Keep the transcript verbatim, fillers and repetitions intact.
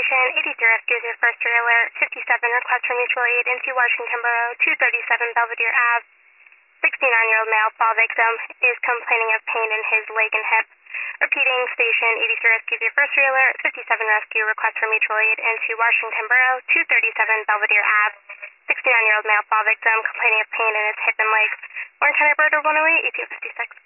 Station, eighty-three rescues your first alert, fifty-seven request for mutual aid into Washington Borough, two thirty-seven Belvedere Ave. sixty-nine-year-old male fall victim is complaining of pain in his leg and hip. Repeating, Station eighty-three rescues your first alert, fifty-seven rescue request for mutual aid into Washington Borough, two thirty-seven Belvedere Ave. sixty-nine-year-old male fall victim complaining of pain in his hip and leg. Orange County Bird one oh eight, E T O fifty-six.